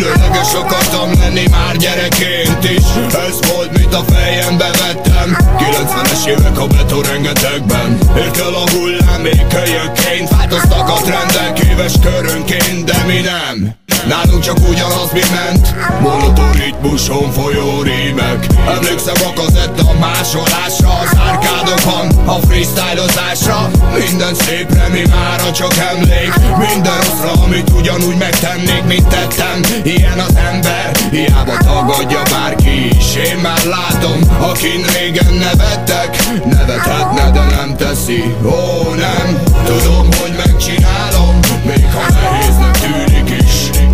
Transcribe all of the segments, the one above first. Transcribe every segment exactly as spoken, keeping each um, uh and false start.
Különleges akartam lenni már gyerekként is. Ez volt, mit a fejembe vettem. Kilencvenes évek a beton rengetegben. Ért el a hullám még kölyökként. Változtak a trendek éves körönként, de mi nem. Nálunk csak ugyanaz mi ment. Monoton ritmuson folyó rímek. Emlékszem a kazetta másolásra, az árkádokon a freestylozásra. Minden szépre mi mára csak emlék. Minden rosszra, amit ugyanúgy megtennék, mint tettem. Ilyen az ember, hiába tagadja bárki is. Én már látom, akin régen nevettek. Nevethetne, de nem teszi. Ó nem, tudom, hogy megcsinálom, még ha nehéznek tűnik is.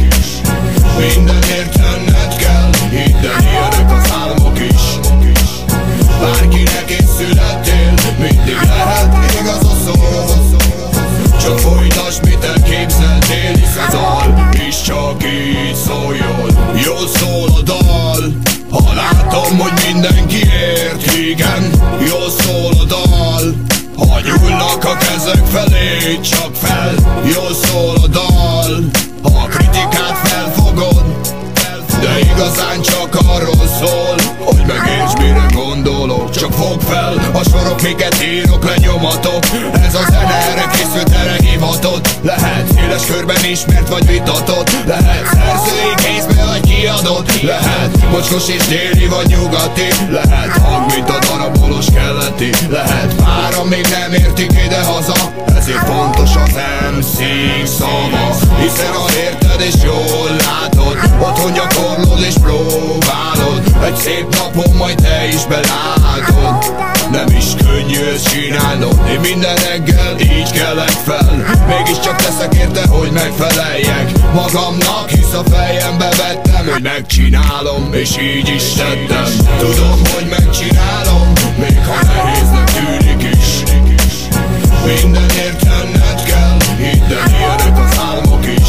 Mindenért tenned kell, hidd el, ilyenek az álmok is. Bárkinek is születtél, mindig lehet igaz a szó. Csak folytasd, mit elképzeltél, hisz a dal is csak így szóljon. Jól szól a dal, ha látom, hogy mindenki ért. Igen, jól szól a dal, ha nyúlnak a kezek felé, csak fel. Jól szól a dal, ha a kritikát felfogod, de igazán csak arról szól, hogy megérts, mire gondolok. Csak fogd fel a sorok, miket írok, lenyomatok. Ez a zene erre készült, erre hivatott. Lehet széles körben ismert vagy vitatott. Lehet szerzői kézbe vagy kiadott. Lehet mocskos és déli vagy nyugati. Lehet hang, mint a darabolós keleti. Lehet pár, még nem értik ide-haza. Ezért fontos az em cé szava. Hiszen ha érted és jól látod, otthon gyakorlod és próbálod. Egy szép napon majd te is belátod. Nem is könnyű ezt csinálnod. Én minden reggel így kelek fel. Mégiscsak teszek érte, hogy megfeleljek magamnak, hisz a fejembe vettem, hogy megcsinálom, és így is tettem. Tudom, hogy megcsinálom, még ha nehéznek tűnik is. Mindenért tenned kell, hidd el, ilyenek az álmok is.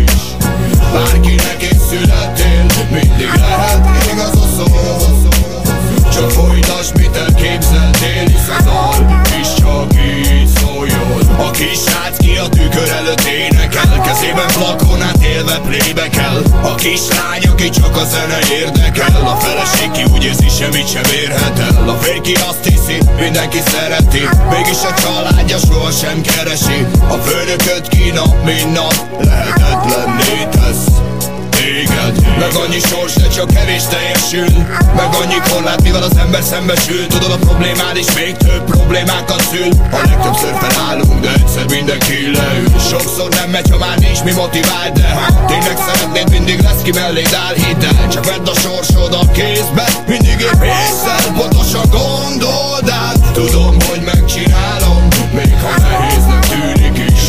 Bárkinek is születtél, mindig lehet igaz a szó. Csak folytasd, mit elképzeltél, hisz a dal is csak így szóljon. A kis srác ki a tükör előtt énekel, kezében flakonát élve playbe kell. A kislány, aki csak a zene érdekel, a feleség ki úgy érzi, semmit sem érhet el. A férfi azt hiszi, mindenki szereti, mégis a családja sohasem keresi. A főnököt ki nap, mint nap lehetetlenné tesz téged. Meg annyi sors, de csak kevés teljesül. Meg annyi korlát, mivel az ember szembesül. Tudod, a problémád is még több problémákat szül. A legtöbbször felállunk, de egyszer mindenki leül. Sokszor nem megy, ha már nincs mi motivál, de ha tényleg szeretnéd, mindig lesz ki melléd áll, hidd el. Csak vedd a sorsod a kézbe, mindig épp észszel, pontosan gondold át. Tudom, hogy megcsinálom, még ha nehéznek tűnik is.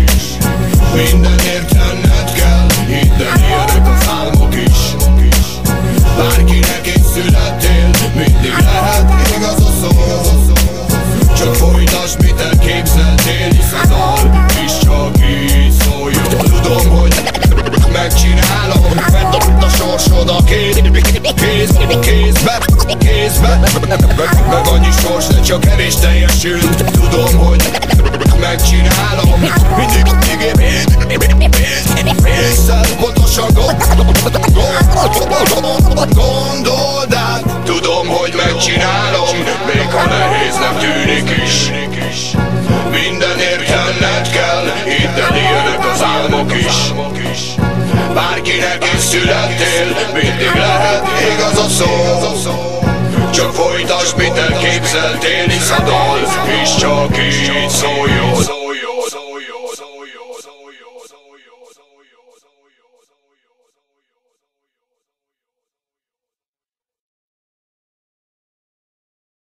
Mindenért tenned kell, hidd el, ilyenek az álmok is. Bárkinek is születtél, mindig lehet igaz a szó. Csak folytasd, mit elképzeltél, hisz a dal is csak így szóljon. Tudom, hogy megcsinálom, vedd a sorsod a kéz, kéz, kézbe, kézbe. Meg annyi sors, de csak kevés teljesül. Tudom, hogy megcsinálom, mindig, mindig észszel, pontosan gondold át. Tudom, hogy megcsinálom, még ha nehéznek tűnik is. Mindenért tenned kell, hidd el, ilyenek az álmok is. Bárkinek is születtél, mindig lehet igaz a szó. Csak folytasd, mit elképzeltél, hisz a dal is csak így szóljon.